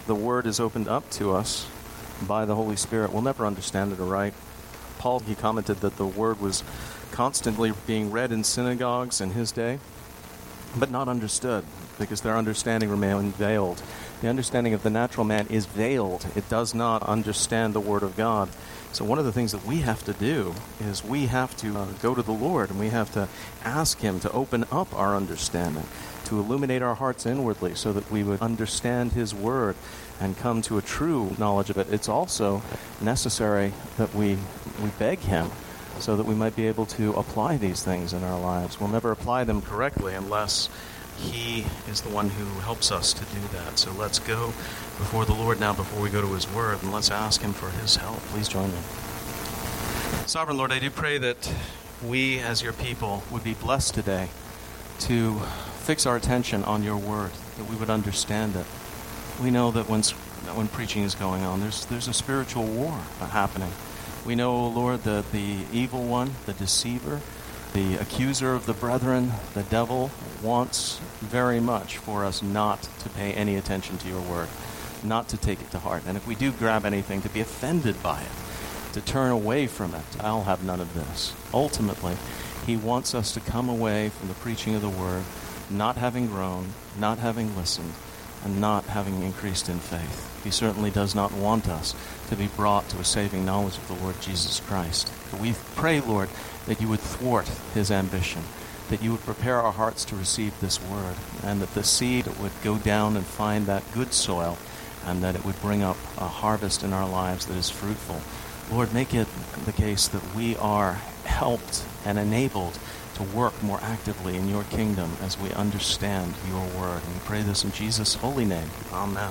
the Word is opened up to us by the Holy Spirit, we'll never understand it aright. Paul, he commented that the Word was constantly being read in synagogues in his day, but not understood, because their understanding remained veiled. The understanding of the natural man is veiled. It does not understand the Word of God. So one of the things that we have to do is we have to go to the Lord, and we have to ask Him to open up our understanding, to illuminate our hearts inwardly so that we would understand His Word and come to a true knowledge of it. It's also necessary that we beg Him so that we might be able to apply these things in our lives. We'll never apply them correctly unless He is the one who helps us to do that. So let's go before the Lord now before we go to His Word, and let's ask Him for His help. Please join me. Sovereign Lord, I do pray that we as your people would be blessed today to fix our attention on your Word, that we would understand it. We know that when preaching is going on, there's a spiritual war happening. We know, Lord, that the evil one, the deceiver, the accuser of the brethren, the devil, wants very much for us not to pay any attention to your Word, not to take it to heart. And if we do grab anything, to be offended by it, to turn away from it. I'll have none of this. Ultimately, he wants us to come away from the preaching of the Word, not having grown, not having listened, and not having increased in faith. He certainly does not want us to be brought to a saving knowledge of the Lord Jesus Christ. But we pray, Lord, that you would thwart his ambition, that you would prepare our hearts to receive this Word, and that the seed would go down and find that good soil, and that it would bring up a harvest in our lives that is fruitful. Lord, make it the case that we are helped and enabled to work more actively in your kingdom as we understand your Word. And we pray this in Jesus' holy name. Amen.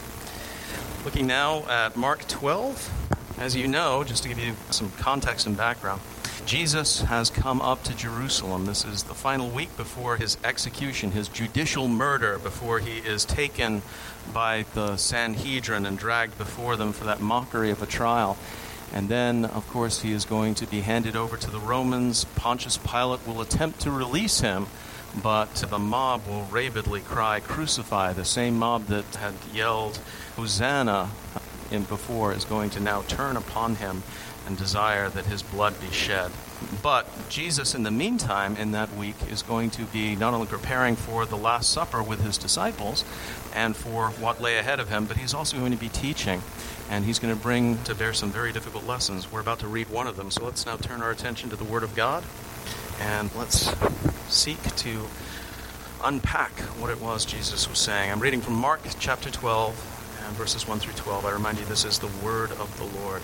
Looking now at Mark 12. As you know, just to give you some context and background, Jesus has come up to Jerusalem. This is the final week before his execution, his judicial murder, before he is taken by the Sanhedrin and dragged before them for that mockery of a trial. And then, of course, he is going to be handed over to the Romans. Pontius Pilate will attempt to release him, but the mob will rabidly cry, "Crucify." The same mob that had yelled, "Hosanna," before is going to now turn upon him and desire that his blood be shed. But Jesus, in the meantime, in that week, is going to be not only preparing for the Last Supper with his disciples and for what lay ahead of him, but he's also going to be teaching. And he's going to bring to bear some very difficult lessons. We're about to read one of them. So let's now turn our attention to the Word of God. And let's seek to unpack what it was Jesus was saying. I'm reading from Mark chapter 12 and verses 1 through 12. I remind you, this is the Word of the Lord.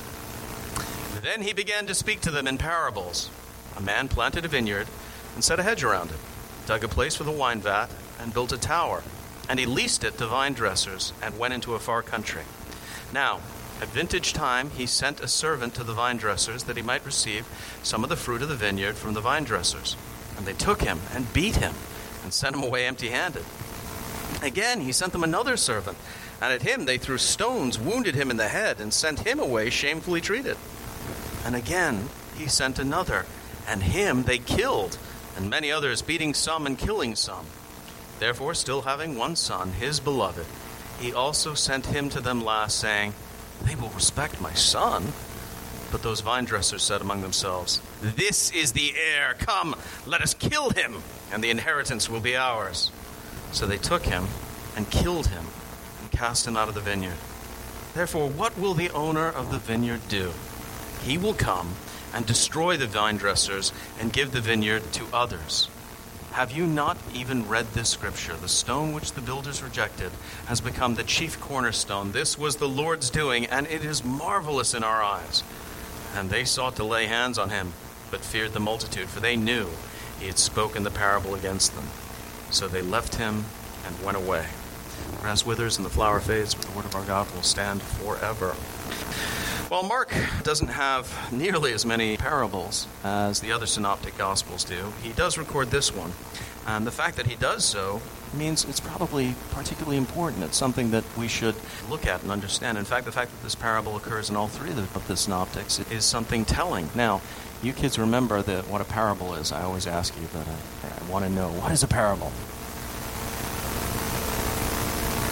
Then he began to speak to them in parables. A man planted a vineyard and set a hedge around it, dug a place for the wine vat, and built a tower. And he leased it to vine dressers and went into a far country. Now, at vintage time, he sent a servant to the vine dressers that he might receive some of the fruit of the vineyard from the vine dressers. And they took him and beat him and sent him away empty-handed. Again, he sent them another servant, and at him they threw stones, wounded him in the head, and sent him away shamefully treated. And again, he sent another, and him they killed, and many others, beating some and killing some. Therefore, still having one son, his beloved, he also sent him to them last, saying, "They will respect my son." But those vine dressers said among themselves, "This is the heir. Come, let us kill him, and the inheritance will be ours." So they took him and killed him and cast him out of the vineyard. Therefore, what will the owner of the vineyard do? He will come and destroy the vine dressers and give the vineyard to others. Have you not even read this scripture? The stone which the builders rejected has become the chief cornerstone. This was the Lord's doing, and it is marvelous in our eyes. And they sought to lay hands on him, but feared the multitude, for they knew he had spoken the parable against them. So they left him and went away. The grass withers and the flower fades, but the word of our God will stand forever. Well, Mark doesn't have nearly as many parables as the other synoptic gospels do. He does record this one. And the fact that he does so means it's probably particularly important. It's something that we should look at and understand. In fact, the fact that this parable occurs in all three of the synoptics is something telling. Now, you kids remember what a parable is. I always ask you, but I want to know, what is a parable?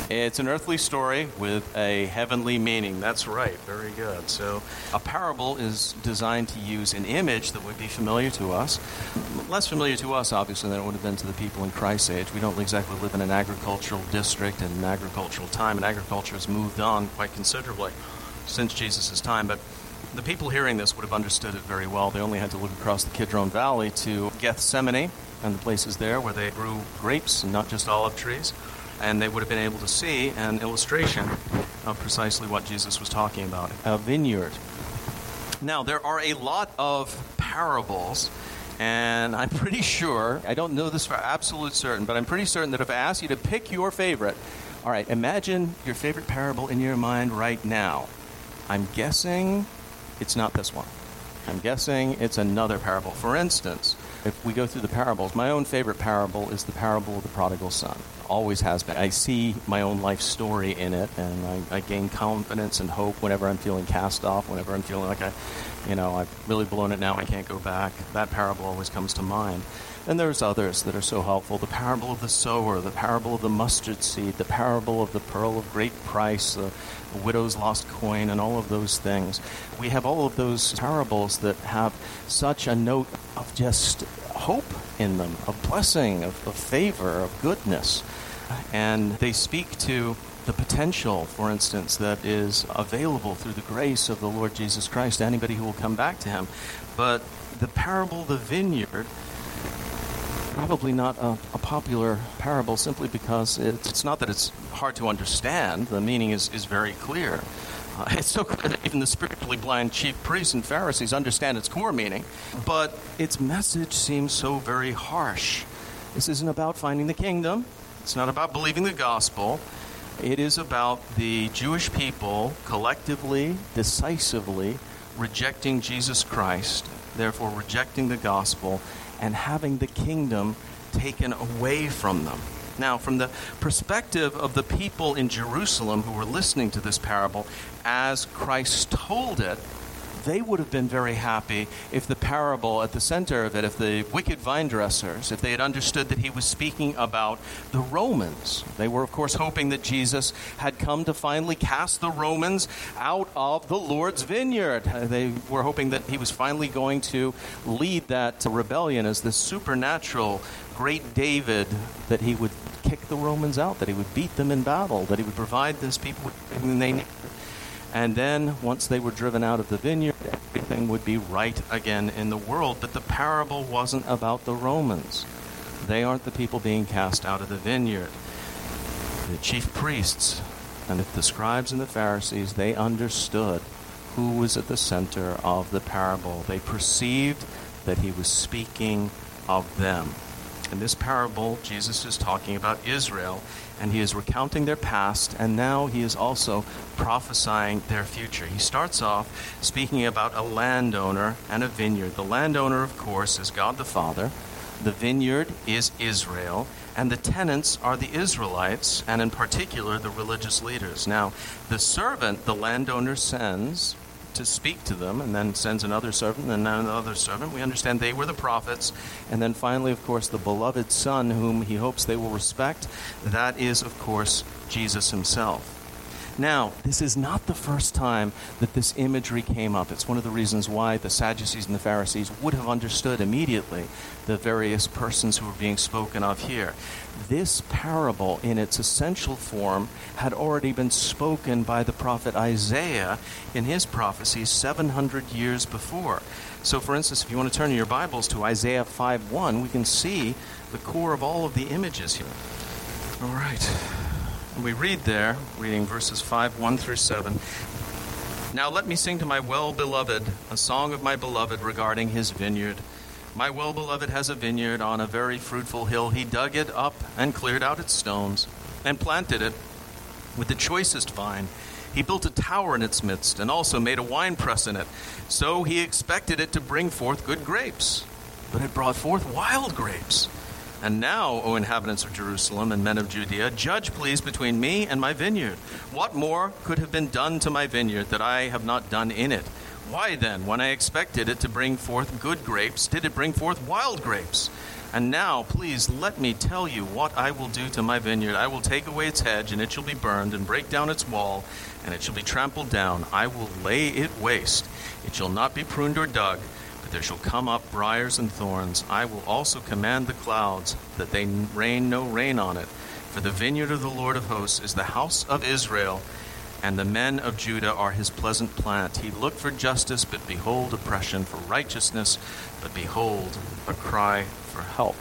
It's an earthly story with a heavenly meaning. That's right. Very good. So a parable is designed to use an image that would be familiar to us. Less familiar to us, obviously, than it would have been to the people in Christ's age. We don't exactly live in an agricultural district and an agricultural time, and agriculture has moved on quite considerably since Jesus' time. But the people hearing this would have understood it very well. They only had to look across the Kidron Valley to Gethsemane and the places there where they grew grapes and not just olive trees. And they would have been able to see an illustration of precisely what Jesus was talking about, a vineyard. Now, there are a lot of parables, and I'm pretty sure, I don't know this for absolute certain, but I'm pretty certain that if I ask you to pick your favorite, all right, imagine your favorite parable in your mind right now. I'm guessing it's not this one. I'm guessing it's another parable. For instance, if we go through the parables, my own favorite parable is the parable of the prodigal son. Always has been. I see my own life story in it, and I gain confidence and hope whenever I'm feeling cast off, whenever I'm feeling like I've really blown it now, I can't go back. That parable always comes to mind. And there's others that are so helpful. The parable of the sower, the parable of the mustard seed, the parable of the pearl of great price, the widow's lost coin, and all of those things. We have all of those parables that have such a note of just hope in them, of blessing, of favor, of goodness. And they speak to the potential, for instance, that is available through the grace of the Lord Jesus Christ to anybody who will come back to him. But the parable of the vineyard, probably not a popular parable simply because it's not that it's hard to understand. The meaning is very clear. It's so clear that even the spiritually blind chief priests and Pharisees understand its core meaning, but its message seems so very harsh. This isn't about finding the kingdom. It's not about believing the gospel. It is about the Jewish people collectively, decisively rejecting Jesus Christ, therefore rejecting the gospel, and having the kingdom taken away from them. Now, from the perspective of the people in Jerusalem who were listening to this parable, as Christ told it, they would have been very happy if the parable at the center of it, if the wicked vine dressers, if they had understood that he was speaking about the Romans. They were, of course, hoping that Jesus had come to finally cast the Romans out of the Lord's vineyard. They were hoping that he was finally going to lead that rebellion as this supernatural great David, that he would kick the Romans out, that he would beat them in battle, that he would provide this people with everything they needed. And then, once they were driven out of the vineyard, everything would be right again in the world. But the parable wasn't about the Romans. They aren't the people being cast out of the vineyard. The chief priests and the scribes and the Pharisees, they understood who was at the center of the parable. They perceived that he was speaking of them. In this parable, Jesus is talking about Israel, and he is recounting their past, and now he is also prophesying their future. He starts off speaking about a landowner and a vineyard. The landowner, of course, is God the Father. The vineyard is Israel, and the tenants are the Israelites, and in particular, the religious leaders. Now, the servant the landowner sends to speak to them, and then sends another servant, and then another servant. We understand they were the prophets. And then finally, of course, the beloved Son, whom he hopes they will respect. That is, of course, Jesus himself. Now, this is not the first time that this imagery came up. It's one of the reasons why the Sadducees and the Pharisees would have understood immediately the various persons who were being spoken of here. This parable, in its essential form, had already been spoken by the prophet Isaiah in his prophecies 700 years before. So, for instance, if you want to turn your Bibles to Isaiah 5:1, we can see the core of all of the images here. All right. We read there, reading verses 5:1 through 7. Now let me sing to my well-beloved a song of my beloved regarding his vineyard. My well-beloved has a vineyard on a very fruitful hill. He dug it up and cleared out its stones and planted it with the choicest vine. He built a tower in its midst and also made a winepress in it. So he expected it to bring forth good grapes, but it brought forth wild grapes. And now, O inhabitants of Jerusalem and men of Judea, judge, please, between me and my vineyard. What more could have been done to my vineyard that I have not done in it? Why then, when I expected it to bring forth good grapes, did it bring forth wild grapes? And now, please, let me tell you what I will do to my vineyard. I will take away its hedge, and it shall be burned, and break down its wall, and it shall be trampled down. I will lay it waste. It shall not be pruned or dug, but there shall come up briars and thorns. I will also command the clouds, that they rain no rain on it. For the vineyard of the Lord of hosts is the house of Israel, and the men of Judah are his pleasant plant. He looked for justice, but behold oppression, for righteousness, but behold a cry for help.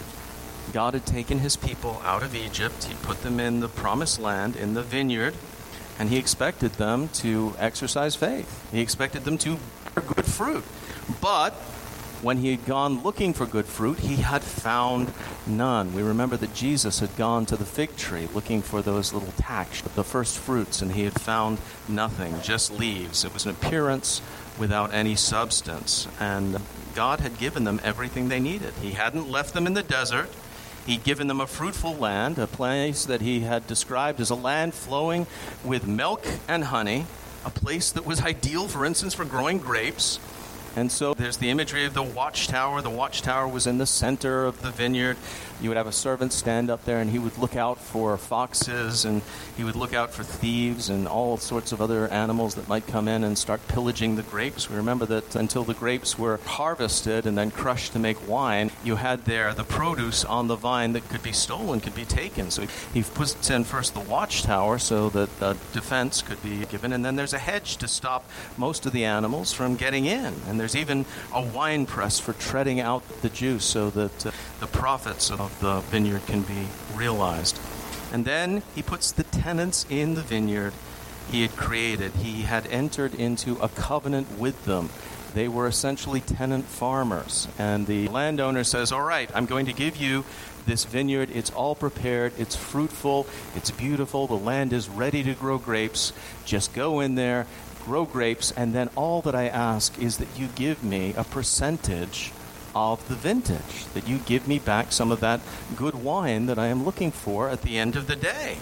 God had taken his people out of Egypt. He put them in the promised land, in the vineyard, and he expected them to exercise faith. He expected them to bear good fruit. But when he had gone looking for good fruit, he had found none. We remember that Jesus had gone to the fig tree looking for those little tacks, the first fruits, and he had found nothing, just leaves. It was an appearance without any substance. And God had given them everything they needed. He hadn't left them in the desert. He'd given them a fruitful land, a place that he had described as a land flowing with milk and honey, a place that was ideal, for instance, for growing grapes. And so there's the imagery of the watchtower. The watchtower was in the center of the vineyard. You would have a servant stand up there, and he would look out for foxes, and he would look out for thieves and all sorts of other animals that might come in and start pillaging the grapes. We remember that until the grapes were harvested and then crushed to make wine, you had there the produce on the vine that could be stolen, could be taken. So he puts in first the watchtower so that defense could be given, and then there's a hedge to stop most of the animals from getting in. And there's even a wine press for treading out the juice so that the profits of the vineyard can be realized. And then he puts the tenants in the vineyard he had created. He had entered into a covenant with them. They were essentially tenant farmers. And the landowner says, all right, I'm going to give you this vineyard. It's all prepared. It's fruitful. It's beautiful. The land is ready to grow grapes. Just go in there, grow grapes, and then all that I ask is that you give me a percentage of the vintage, that you give me back some of that good wine that I am looking for at the end of the day.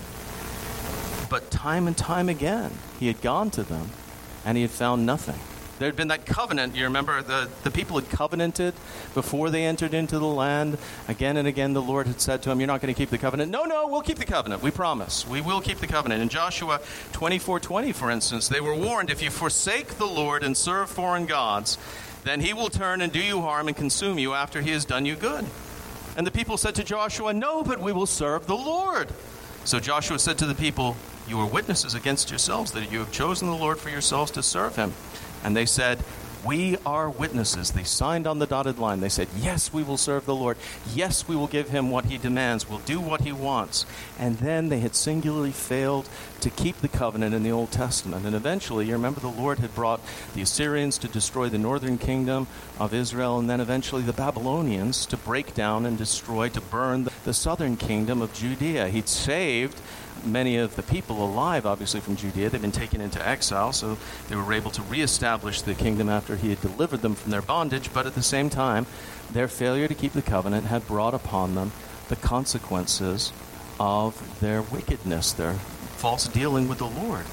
But time and time again, he had gone to them, and he had found nothing. There had been that covenant. You remember the people had covenanted before they entered into the land. Again and again, the Lord had said to him, you're not going to keep the covenant. No, we'll keep the covenant. We promise. We will keep the covenant. In Joshua 24:20, for instance, they were warned, if you forsake the Lord and serve foreign gods, then he will turn and do you harm and consume you after he has done you good. And the people said to Joshua, no, but we will serve the Lord. So Joshua said to the people, you are witnesses against yourselves that you have chosen the Lord for yourselves to serve him. And they said, we are witnesses. They signed on the dotted line. They said, yes, we will serve the Lord. Yes, we will give him what he demands. We'll do what he wants. And then they had singularly failed to keep the covenant in the Old Testament. And eventually, you remember the Lord had brought the Assyrians to destroy the northern kingdom of Israel, and then eventually the Babylonians to break down and destroy, to burn the southern kingdom of Judea. He'd saved many of the people alive, obviously, from Judea. They'd been taken into exile, so they were able to reestablish the kingdom after he had delivered them from their bondage. But at the same time, their failure to keep the covenant had brought upon them the consequences of their wickedness, their false dealing with the Lord.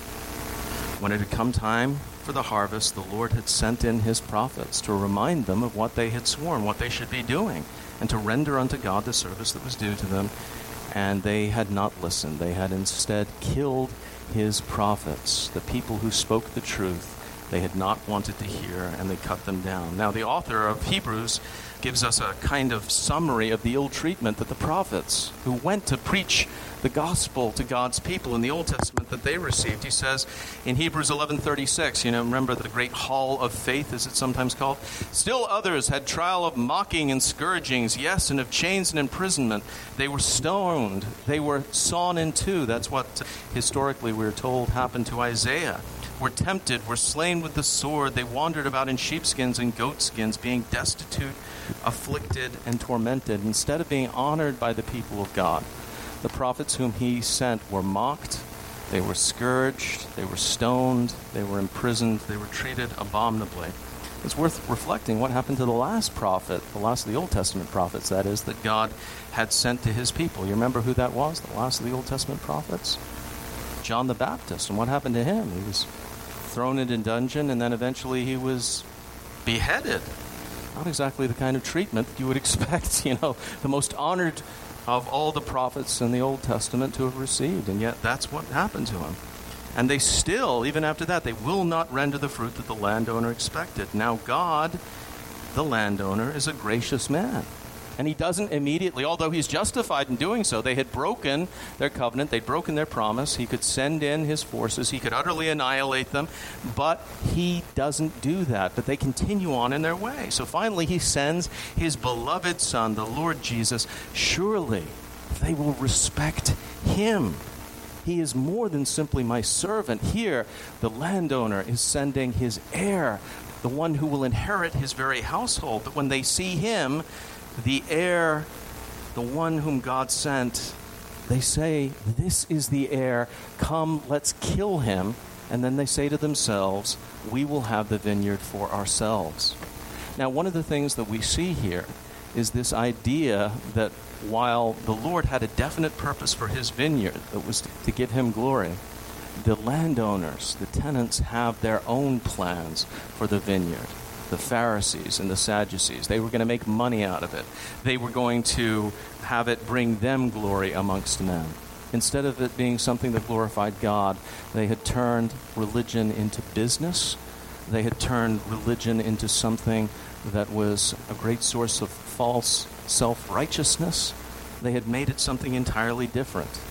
When it had come time for the harvest, the Lord had sent in his prophets to remind them of what they had sworn, what they should be doing, and to render unto God the service that was due to them. And they had not listened. They had instead killed his prophets, the people who spoke the truth. They had not wanted to hear, and they cut them down. Now, the author of Hebrews gives us a kind of summary of the ill treatment that the prophets who went to preach the gospel to God's people in the Old Testament that they received. He says in Hebrews 11:36, remember the great hall of faith, as it's sometimes called? Still others had trial of mocking and scourgings, yes, and of chains and imprisonment. They were stoned. They were sawn in two. That's what historically we're told happened to Isaiah. Were tempted, were slain with the sword. They wandered about in sheepskins and goatskins, being destitute, afflicted, and tormented, instead of being honored by the people of God. The prophets whom he sent were mocked, they were scourged, they were stoned, they were imprisoned, they were treated abominably. It's worth reflecting what happened to the last prophet, the last of the Old Testament prophets, that is, that God had sent to his people. You remember who that was, the last of the Old Testament prophets? John the Baptist. And what happened to him? He was thrown into a dungeon, and then eventually he was beheaded. not exactly the kind of treatment that you would expect, the most honored of all the prophets in the Old Testament to have received. And yet that's what happened to him. And they still, even after that, they will not render the fruit that the landowner expected. Now God, the landowner, is a gracious man. And he doesn't immediately, although he's justified in doing so, they had broken their covenant, they'd broken their promise. He could send in his forces, he could utterly annihilate them, but he doesn't do that. But they continue on in their way. So finally he sends his beloved Son, the Lord Jesus. Surely they will respect him. He is more than simply my servant. Here, the landowner is sending his heir, the one who will inherit his very household. But when they see him, the heir, the one whom God sent, they say, this is the heir. Come, let's kill him. And then they say to themselves, we will have the vineyard for ourselves. Now, one of the things that we see here is this idea that while the Lord had a definite purpose for his vineyard, that was to give him glory, the landowners, the tenants, have their own plans for the vineyard. The Pharisees and the Sadducees, they were going to make money out of it. They were going to have it bring them glory amongst men. Instead of it being something that glorified God, they had turned religion into business. They had turned religion into something that was a great source of false self-righteousness. They had made it something entirely different.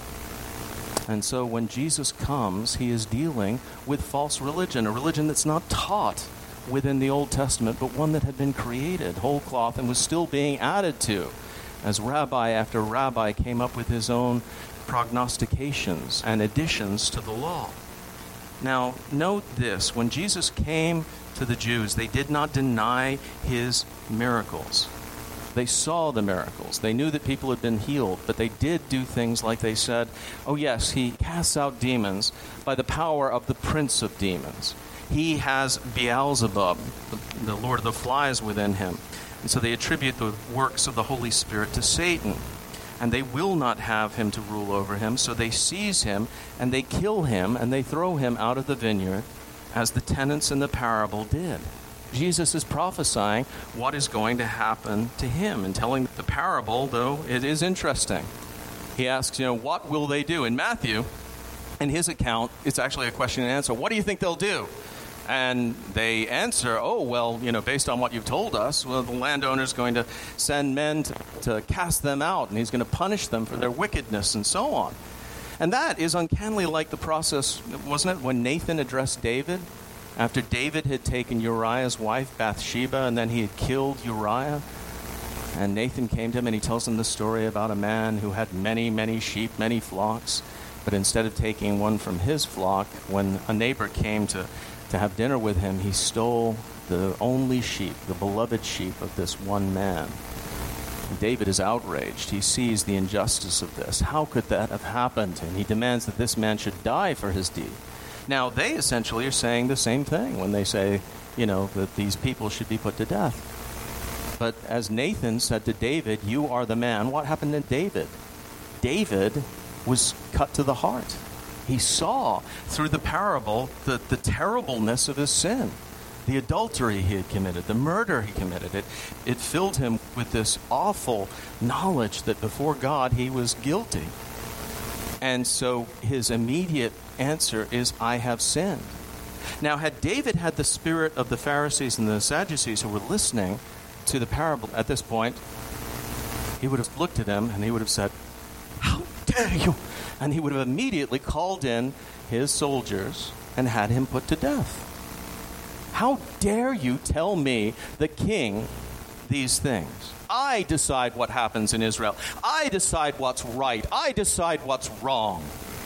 And so when Jesus comes, he is dealing with false religion, a religion that's not taught within the Old Testament, but one that had been created whole cloth and was still being added to as rabbi after rabbi came up with his own prognostications and additions to the law. Now, note this. When Jesus came to the Jews, they did not deny his miracles. They saw the miracles. They knew that people had been healed, but they did do things like they said, oh yes, he casts out demons by the power of the prince of demons. He has Beelzebub, the Lord of the Flies, within him. And so they attribute the works of the Holy Spirit to Satan. And they will not have him to rule over him, so they seize him and they kill him and they throw him out of the vineyard, as the tenants in the parable did. Jesus is prophesying what is going to happen to him and telling the parable, though it is interesting. He asks, what will they do? In Matthew, in his account, it's actually a question and answer. What do you think they'll do? And they answer, based on what you've told us, the landowner's going to send men to cast them out, and he's going to punish them for their wickedness and so on. And that is uncannily like the process, wasn't it, when Nathan addressed David? After David had taken Uriah's wife, Bathsheba, and then he had killed Uriah. And Nathan came to him and he tells him the story about a man who had many, many sheep, many flocks. But instead of taking one from his flock, when a neighbor came to have dinner with him, he stole the only sheep, the beloved sheep of this one man. David is outraged. He sees the injustice of this. How could that have happened? And he demands that this man should die for his deed. Now, they essentially are saying the same thing when they say, that these people should be put to death. But as Nathan said to David, you are the man. What happened to David? David was cut to the heart. He saw through the parable the terribleness of his sin, the adultery he had committed, the murder he committed. It filled him with this awful knowledge that before God he was guilty. And so his immediate answer is, I have sinned. Now, had David had the spirit of the Pharisees and the Sadducees who were listening to the parable at this point, he would have looked at him and he would have said, how dare you? And he would have immediately called in his soldiers and had him put to death. How dare you tell me, the king, these things? I decide what happens in Israel. I decide what's right. I decide what's wrong.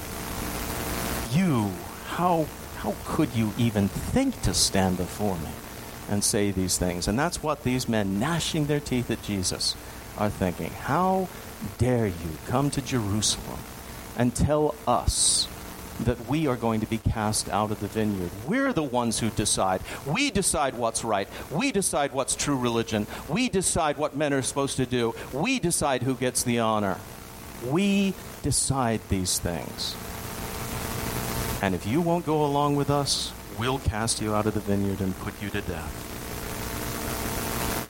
You, how could you even think to stand before me and say these things? And that's what these men, gnashing their teeth at Jesus, are thinking. How dare you come to Jerusalem and tell us that we are going to be cast out of the vineyard? We're the ones who decide. We decide what's right. We decide what's true religion. We decide what men are supposed to do. We decide who gets the honor. We decide these things. And if you won't go along with us, we'll cast you out of the vineyard and put you to death.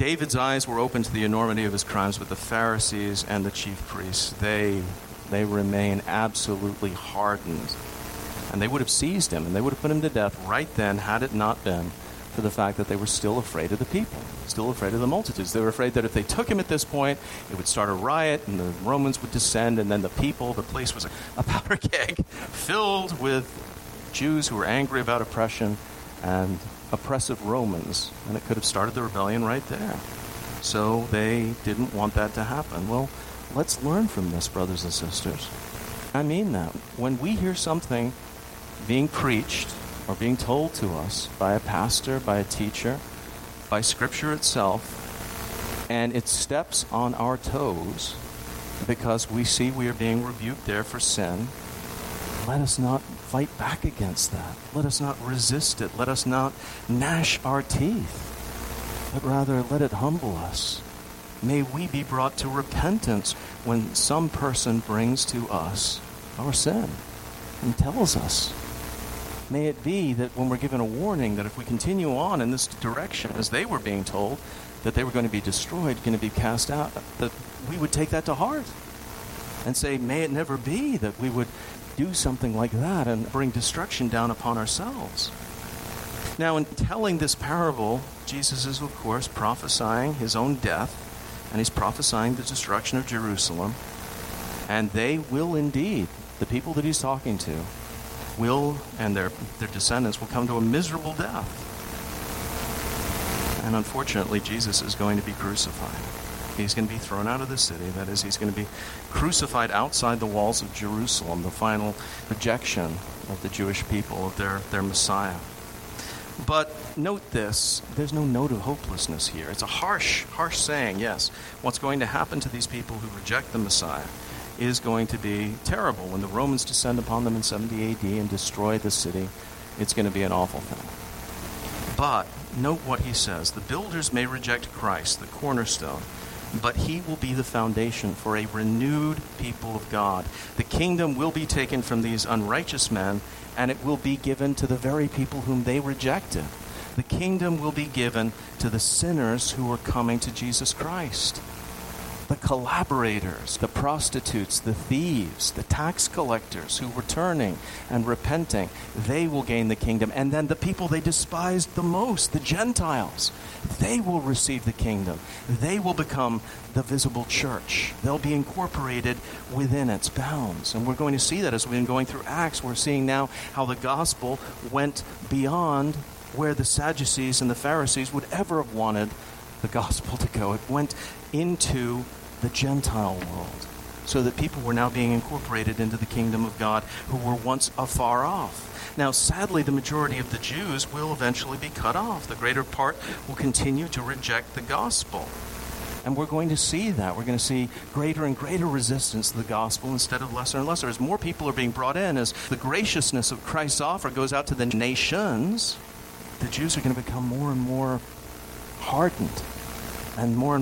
David's eyes were open to the enormity of his crimes, but the Pharisees and the chief priests, they remain absolutely hardened. And they would have seized him, and they would have put him to death right then had it not been for the fact that they were still afraid of the people, still afraid of the multitudes. They were afraid that if they took him at this point, it would start a riot, and the Romans would descend, and then the place was a powder keg filled with Jews who were angry about oppression and oppressive Romans, and it could have started the rebellion right there. So they didn't want that to happen. Well, let's learn from this, brothers and sisters. I mean that. When we hear something being preached or being told to us by a pastor, by a teacher, by Scripture itself, and it steps on our toes because we see we are being rebuked there for sin, let us not fight back against that. Let us not resist it. Let us not gnash our teeth, but rather let it humble us. May we be brought to repentance when some person brings to us our sin and tells us. May it be that when we're given a warning that if we continue on in this direction, as they were being told, that they were going to be destroyed, going to be cast out, that we would take that to heart and say, may it never be that we would do something like that and bring destruction down upon ourselves. Now, in telling this parable, Jesus is, of course, prophesying his own death, and he's prophesying the destruction of Jerusalem. And they will indeed, the people that he's talking to, will, and their descendants will come to a miserable death. And unfortunately, Jesus is going to be crucified. He's going to be thrown out of the city. That is, he's going to be crucified outside the walls of Jerusalem, the final rejection of the Jewish people, of their Messiah. But note this, there's no note of hopelessness here. It's a harsh saying, yes. What's going to happen to these people who reject the Messiah is going to be terrible. When the Romans descend upon them in 70 AD and destroy the city, it's going to be an awful thing. But note what he says. The builders may reject Christ, the cornerstone, but he will be the foundation for a renewed people of God. The kingdom will be taken from these unrighteous men, and it will be given to the very people whom they rejected. The kingdom will be given to the sinners who are coming to Jesus Christ. The collaborators, the prostitutes, the thieves, the tax collectors who were turning and repenting, they will gain the kingdom. And then the people they despised the most, the Gentiles, they will receive the kingdom. They will become the visible church. They'll be incorporated within its bounds. And we're going to see that as we've been going through Acts. We're seeing now how the gospel went beyond where the Sadducees and the Pharisees would ever have wanted the gospel to go. It went into the Gentile world, so that people were now being incorporated into the kingdom of God who were once afar off. Now, sadly, the majority of the Jews will eventually be cut off. The greater part will continue to reject the gospel. And we're going to see that. We're going to see greater and greater resistance to the gospel instead of lesser and lesser. As more people are being brought in, as the graciousness of Christ's offer goes out to the nations, the Jews are going to become more and more hardened and more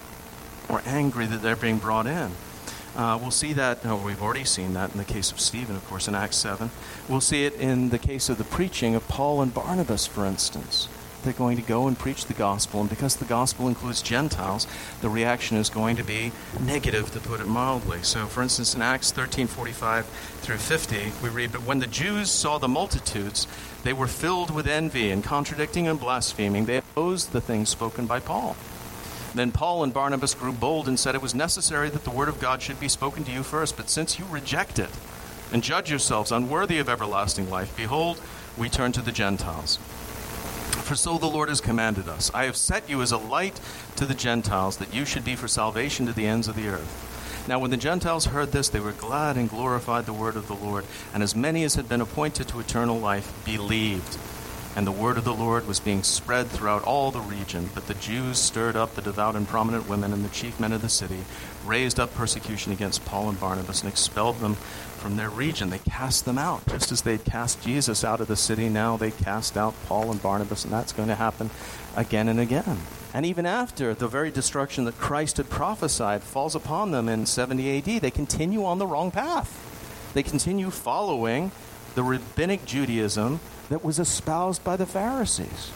angry that they're being brought in. We'll see that, we've already seen that in the case of Stephen, of course, in Acts 7. We'll see it in the case of the preaching of Paul and Barnabas, for instance. They're going to go and preach the gospel, and because the gospel includes Gentiles, the reaction is going to be negative, to put it mildly. So, for instance, in Acts 13:45 through 50, we read, "But when the Jews saw the multitudes, they were filled with envy, and contradicting and blaspheming, they opposed the things spoken by Paul. Then Paul and Barnabas grew bold and said, 'It was necessary that the word of God should be spoken to you first, but since you reject it and judge yourselves unworthy of everlasting life, behold, we turn to the Gentiles. For so the Lord has commanded us. I have set you as a light to the Gentiles, that you should be for salvation to the ends of the earth.' Now when the Gentiles heard this, they were glad and glorified the word of the Lord, and as many as had been appointed to eternal life believed. And the word of the Lord was being spread throughout all the region. But the Jews stirred up the devout and prominent women and the chief men of the city, raised up persecution against Paul and Barnabas, and expelled them from their region." They cast them out. Just as they cast Jesus out of the city, now they cast out Paul and Barnabas, and that's going to happen again and again. And even after the very destruction that Christ had prophesied falls upon them in 70 AD, they continue on the wrong path. They continue following the rabbinic Judaism that was espoused by the Pharisees.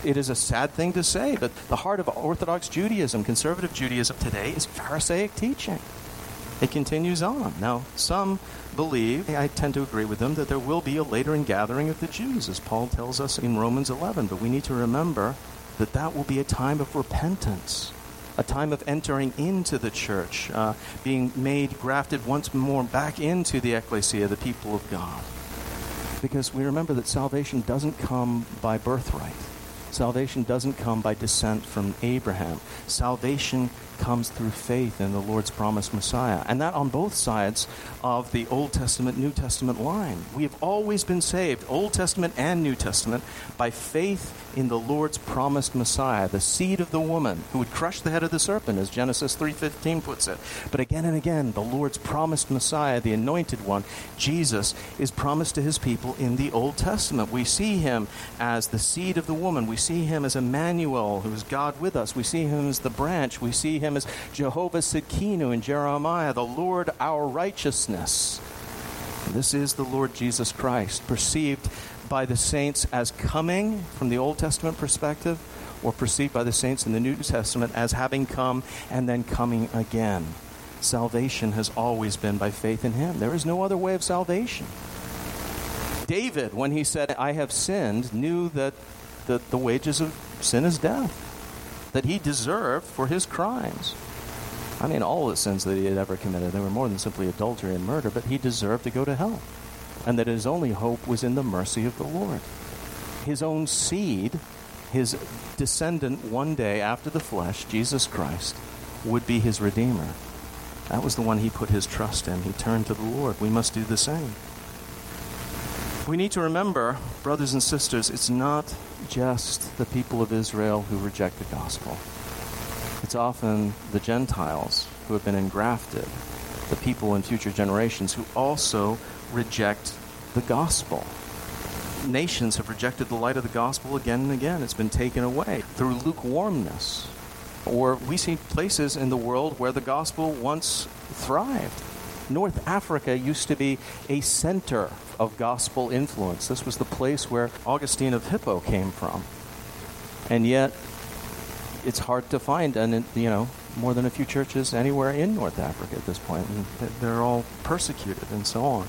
It is a sad thing to say, but the heart of Orthodox Judaism, conservative Judaism today, is Pharisaic teaching. It continues on. Now, some believe, I tend to agree with them, that there will be a later ingathering of the Jews, as Paul tells us in Romans 11. But we need to remember that that will be a time of repentance, a time of entering into the church, being made, grafted once more back into the ecclesia, the people of God. Because we remember that salvation doesn't come by birthright. Salvation doesn't come by descent from Abraham. Salvation comes through faith in the Lord's promised Messiah. And that on both sides of the Old Testament, New Testament line. We have always been saved, Old Testament and New Testament, by faith in the Lord's promised Messiah, the seed of the woman who would crush the head of the serpent, as Genesis 3:15 puts it. But again and again, the Lord's promised Messiah, the anointed one, Jesus, is promised to his people in the Old Testament. We see him as the seed of the woman. We see him as Emmanuel, who is God with us. We see him as the branch. We see him as Jehovah Sidkenu in Jeremiah, the Lord our righteousness. This is the Lord Jesus Christ, perceived by the saints as coming from the Old Testament perspective, or perceived by the saints in the New Testament as having come and then coming again. Salvation has always been by faith in him. There is no other way of salvation. David, when he said, I have sinned, knew that the wages of sin is death, that he deserved for his crimes. I mean, all the sins that he had ever committed, they were more than simply adultery and murder, but he deserved to go to hell. And that his only hope was in the mercy of the Lord. His own seed, his descendant one day after the flesh, Jesus Christ, would be his Redeemer. That was the one he put his trust in. He turned to the Lord. We must do the same. We need to remember, brothers and sisters, it's not just the people of Israel who reject the gospel. It's often the Gentiles who have been engrafted, the people in future generations who also reject the gospel. Nations have rejected the light of the gospel again and again. It's been taken away through lukewarmness. Or we see places in the world where the gospel once thrived. North Africa used to be a center of gospel influence. This was the place where Augustine of Hippo came from. And yet, it's hard to find, more than a few churches anywhere in North Africa at this point. And they're all persecuted and so on.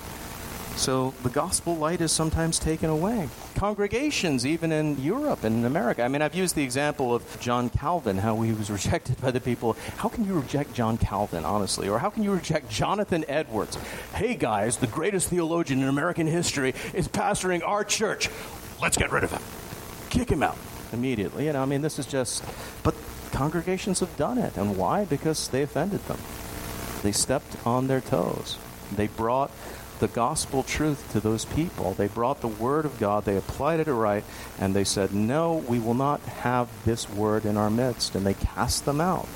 So the gospel light is sometimes taken away. Congregations, even in Europe and in America. I mean, I've used the example of John Calvin, how he was rejected by the people. How can you reject John Calvin, honestly? Or how can you reject Jonathan Edwards? Hey, guys, the greatest theologian in American history is pastoring our church. Let's get rid of him. Kick him out immediately. This is just... But congregations have done it. And why? Because they offended them. They stepped on their toes. They brought the gospel truth to those people. They brought the word of God, they applied it right, and they said, no, we will not have this word in our midst, and they cast them out.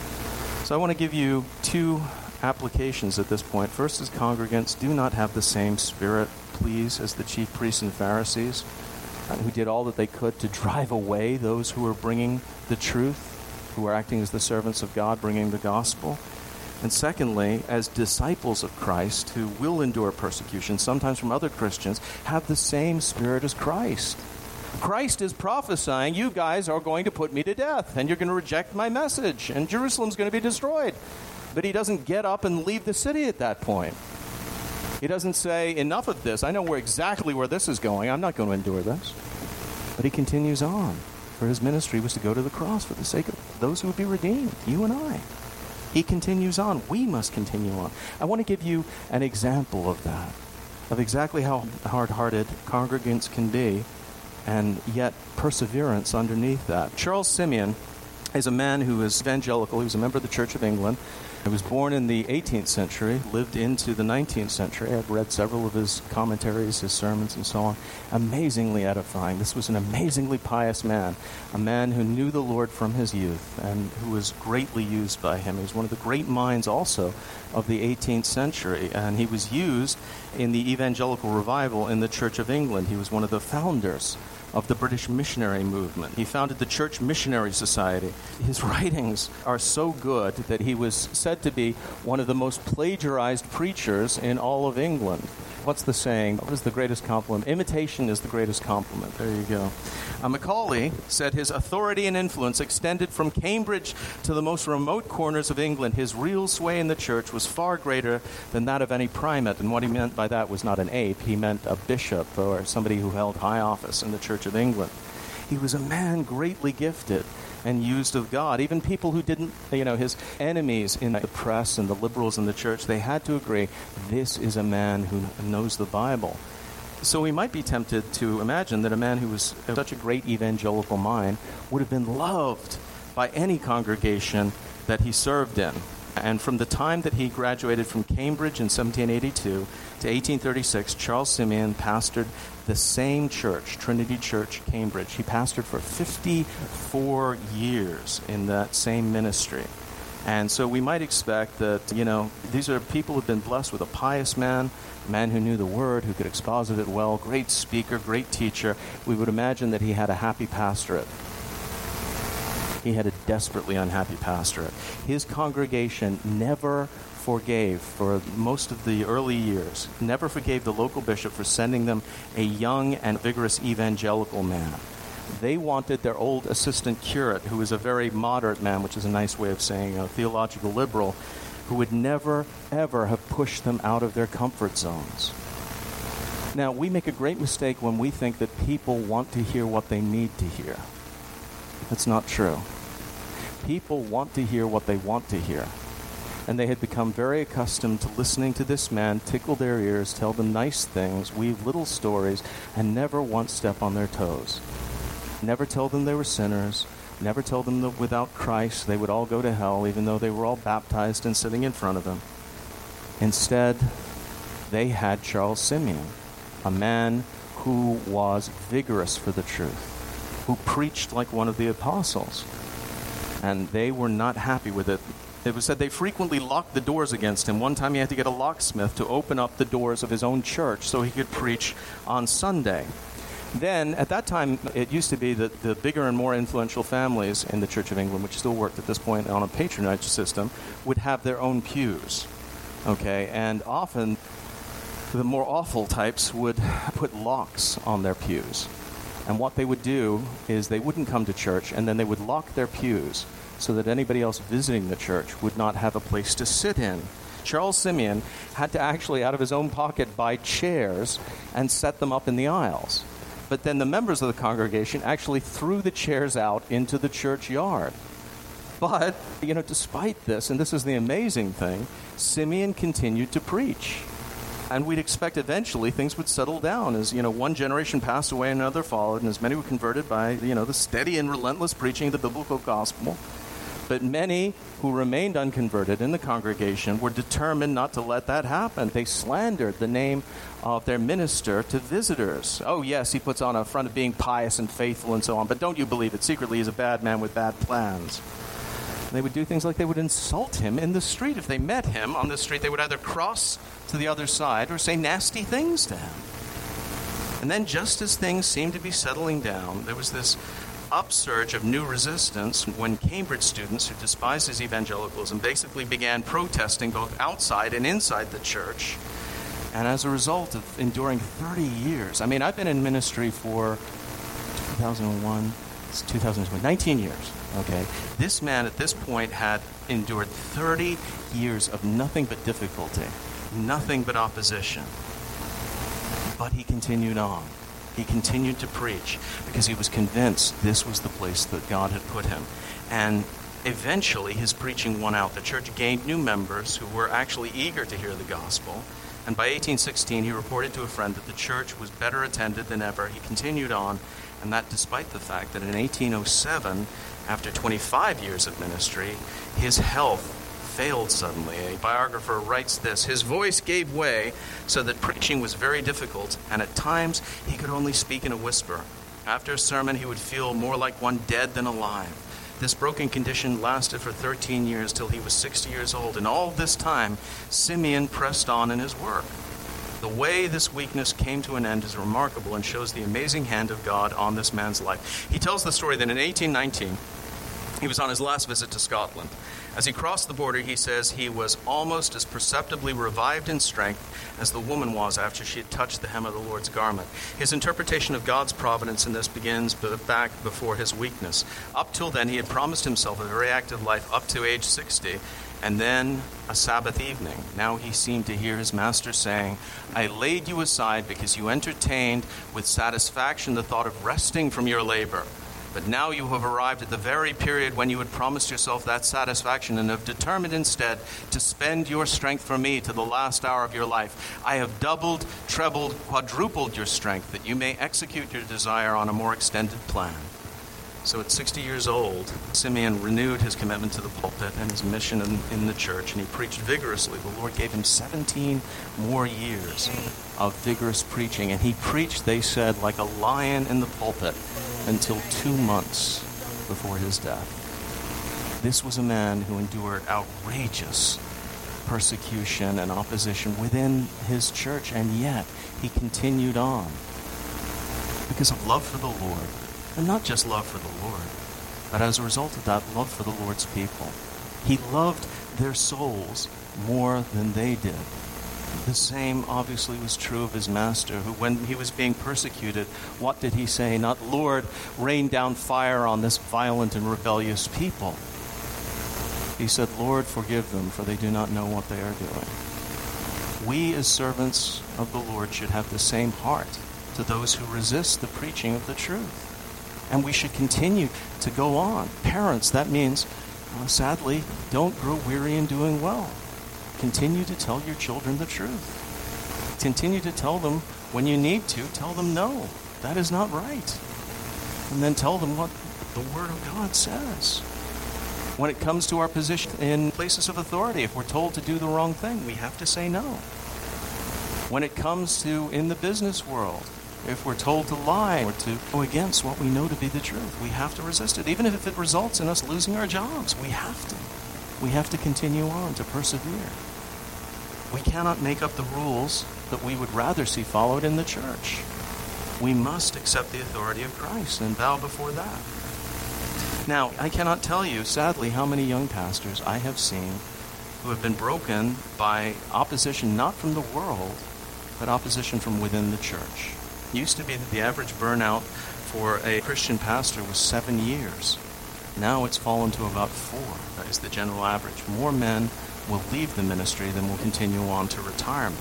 So I want to give you two applications at this point. First is congregants, do not have the same spirit, please, as the chief priests and Pharisees, who did all that they could to drive away those who were bringing the truth, who were acting as the servants of God, bringing the gospel. And secondly, as disciples of Christ who will endure persecution, sometimes from other Christians, have the same spirit as Christ. Christ is prophesying, you guys are going to put me to death, and you're going to reject my message, and Jerusalem's going to be destroyed. But he doesn't get up and leave the city at that point. He doesn't say, enough of this. I know exactly where this is going. I'm not going to endure this. But he continues on. For his ministry was to go to the cross for the sake of those who would be redeemed, you and I. He continues on. We must continue on. I want to give you an example of that, of exactly how hard-hearted congregants can be, and yet perseverance underneath that. Charles Simeon is a man who is evangelical. He was a member of the Church of England. He was born in the 18th century, lived into the 19th century. I've read several of his commentaries, his sermons, and so on. Amazingly edifying. This was an amazingly pious man, a man who knew the Lord from his youth and who was greatly used by him. He was one of the great minds also of the 18th century, and he was used in the evangelical revival in the Church of England. He was one of the founders of the British missionary movement. He founded the Church Missionary Society. His writings are so good that he was said to be one of the most plagiarized preachers in all of England. What's the saying? What is the greatest compliment? Imitation is the greatest compliment. There you go. Macaulay said his authority and influence extended from Cambridge to the most remote corners of England. His real sway in the church was far greater than that of any primate. And what he meant by that was not an ape. He meant a bishop or somebody who held high office in the Church of England. He was a man greatly gifted and used of God. Even people who didn't, his enemies in the press and the liberals in the church, they had to agree, this is a man who knows the Bible. So we might be tempted to imagine that a man who was such a great evangelical mind would have been loved by any congregation that he served in. And from the time that he graduated from Cambridge in 1782 to 1836, Charles Simeon pastored the same church, Trinity Church, Cambridge. He pastored for 54 years in that same ministry. And so we might expect that, these are people who have been blessed with a pious man, a man who knew the Word, who could exposit it well, great speaker, great teacher. We would imagine that he had a happy pastorate. He had a desperately unhappy pastorate. His congregation never forgave, for most of the early years, never forgave the local bishop for sending them a young and vigorous evangelical man. They wanted their old assistant curate, who was a very moderate man, which is a nice way of saying a theological liberal, who would never, ever have pushed them out of their comfort zones. Now, we make a great mistake when we think that people want to hear what they need to hear. That's not true. People want to hear what they want to hear. And they had become very accustomed to listening to this man tickle their ears, tell them nice things, weave little stories, and never once step on their toes. Never tell them they were sinners. Never tell them that without Christ they would all go to hell, even though they were all baptized and sitting in front of him. Instead, they had Charles Simeon, a man who was vigorous for the truth, who preached like one of the apostles. And they were not happy with it. It was said they frequently locked the doors against him. One time he had to get a locksmith to open up the doors of his own church so he could preach on Sunday. Then, at that time, it used to be that the bigger and more influential families in the Church of England, which still worked at this point on a patronage system, would have their own pews. Okay, and often the more awful types would put locks on their pews. And what they would do is they wouldn't come to church, and then they would lock their pews so that anybody else visiting the church would not have a place to sit in. Charles Simeon had to actually, out of his own pocket, buy chairs and set them up in the aisles. But then the members of the congregation actually threw the chairs out into the churchyard. But, despite this, and this is the amazing thing, Simeon continued to preach. And we'd expect eventually things would settle down as, one generation passed away and another followed, and as many were converted by, the steady and relentless preaching of the biblical gospel. But many who remained unconverted in the congregation were determined not to let that happen. They slandered the name of their minister to visitors. Oh, yes, he puts on a front of being pious and faithful and so on, but don't you believe it? Secretly, he's a bad man with bad plans. They would do things like they would insult him in the street. If they met him on the street, they would either cross to the other side or say nasty things to him. And then just as things seemed to be settling down, there was this upsurge of new resistance when Cambridge students who despised his evangelicalism basically began protesting both outside and inside the church. And as a result of enduring 30 years, I've been in ministry for 2001, it's 2020, 19 years. Okay, this man at this point had endured 30 years of nothing but difficulty, nothing but opposition. But he continued on. He continued to preach because he was convinced this was the place that God had put him. And eventually his preaching won out. The church gained new members who were actually eager to hear the gospel. And by 1816, he reported to a friend that the church was better attended than ever. He continued on, and that despite the fact that in 1807, after 25 years of ministry, his health failed suddenly. A biographer writes this: his voice gave way so that preaching was very difficult, and at times he could only speak in a whisper. After a sermon, he would feel more like one dead than alive. This broken condition lasted for 13 years till he was 60 years old, and all this time, Simeon pressed on in his work. The way this weakness came to an end is remarkable and shows the amazing hand of God on this man's life. He tells the story that in 1819, he was on his last visit to Scotland, As he crossed the border, he says he was almost as perceptibly revived in strength as the woman was after she had touched the hem of the Lord's garment. His interpretation of God's providence in this begins back before his weakness. Up till then, he had promised himself a very active life up to age 60, and then a Sabbath evening. Now he seemed to hear his master saying, I laid you aside because you entertained with satisfaction the thought of resting from your labor. But now you have arrived at the very period when you had promised yourself that satisfaction and have determined instead to spend your strength for me to the last hour of your life. I have doubled, trebled, quadrupled your strength that you may execute your desire on a more extended plan. So at 60 years old, Simeon renewed his commitment to the pulpit and his mission in the church, and he preached vigorously. The Lord gave him 17 more years of vigorous preaching, and he preached, they said, like a lion in the pulpit until 2 months before his death. This was a man who endured outrageous persecution and opposition within his church, and yet he continued on because of love for the Lord. And not just love for the Lord, but as a result of that, love for the Lord's people. He loved their souls more than they did. The same obviously was true of his master, who when he was being persecuted, what did he say? Not, Lord, rain down fire on this violent and rebellious people. He said, Lord, forgive them, for they do not know what they are doing. We as servants of the Lord should have the same heart to those who resist the preaching of the truth. And we should continue to go on. Parents, that means, sadly, don't grow weary in doing well. Continue to tell your children the truth. Continue to tell them when you need to. Tell them, no, that is not right. And then tell them what the Word of God says. When it comes to our position in places of authority, if we're told to do the wrong thing, we have to say no. When it comes to in the business world, if we're told to lie or to go against what we know to be the truth, we have to resist it. Even if it results in us losing our jobs, we have to. We have to continue on to persevere. We cannot make up the rules that we would rather see followed in the church. We must accept the authority of Christ and bow before that. Now, I cannot tell you, sadly, how many young pastors I have seen who have been broken by opposition not from the world, but opposition from within the church. It used to be that the average burnout for a Christian pastor was 7 years. Now it's fallen to about 4. That is the general average. More men will leave the ministry than will continue on to retirement.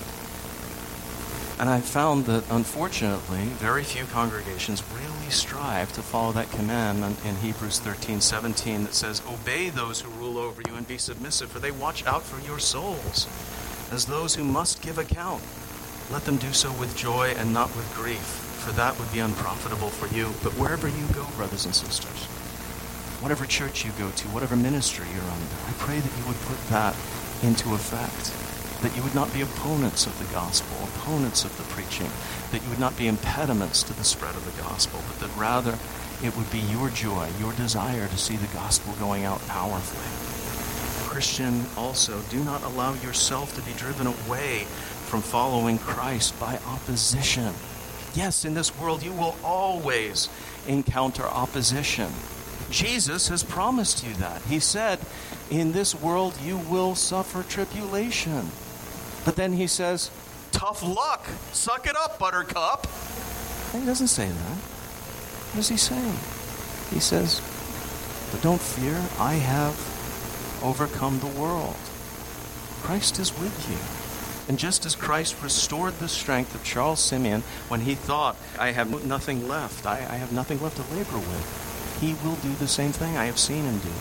And I've found that, unfortunately, very few congregations really strive to follow that command in Hebrews 13:17 that says, obey those who rule over you and be submissive, for they watch out for your souls as those who must give account. Let them do so with joy and not with grief, for that would be unprofitable for you. But wherever you go, brothers and sisters, whatever church you go to, whatever ministry you're under, I pray that you would put that into effect, that you would not be opponents of the gospel, opponents of the preaching, that you would not be impediments to the spread of the gospel, but that rather it would be your joy, your desire to see the gospel going out powerfully. Christian, also, do not allow yourself to be driven away from following Christ by opposition. Yes, in this world you will always encounter opposition. Jesus has promised you that. He said, in this world you will suffer tribulation. But then he says, tough luck. Suck it up, buttercup. And he doesn't say that. What does he say? He says, but don't fear, I have overcome the world. Christ is with you. And just as Christ restored the strength of Charles Simeon when he thought, I have nothing left, I have nothing left to labor with, he will do the same thing I have seen him do.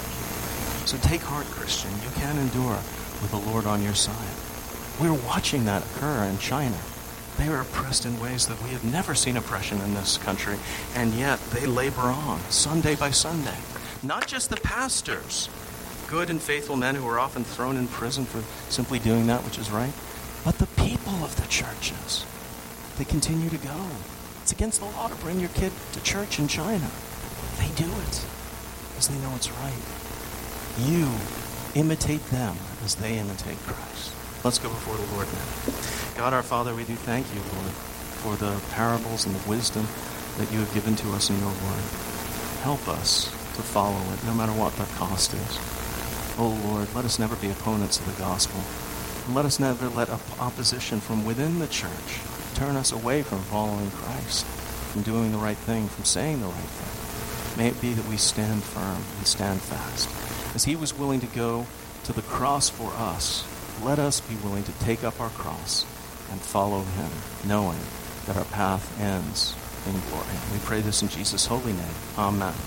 So take heart, Christian. You can endure with the Lord on your side. We're watching that occur in China. They are oppressed in ways that we have never seen oppression in this country, and yet they labor on, Sunday by Sunday. Not just the pastors, good and faithful men who are often thrown in prison for simply doing that which is right, but the people of the churches. They continue to go. It's against the law to bring your kid to church in China. They do it because they know it's right. You imitate them as they imitate Christ. Let's go before the Lord now. God our Father, we do thank you, Lord, for the parables and the wisdom that you have given to us in your word. Help us to follow it, no matter what the cost is. Oh Lord, let us never be opponents of the gospel. And let us never let opposition from within the church turn us away from following Christ, from doing the right thing, from saying the right thing. May it be that we stand firm and stand fast. As he was willing to go to the cross for us, let us be willing to take up our cross and follow him, knowing that our path ends in glory. We pray this in Jesus' holy name. Amen.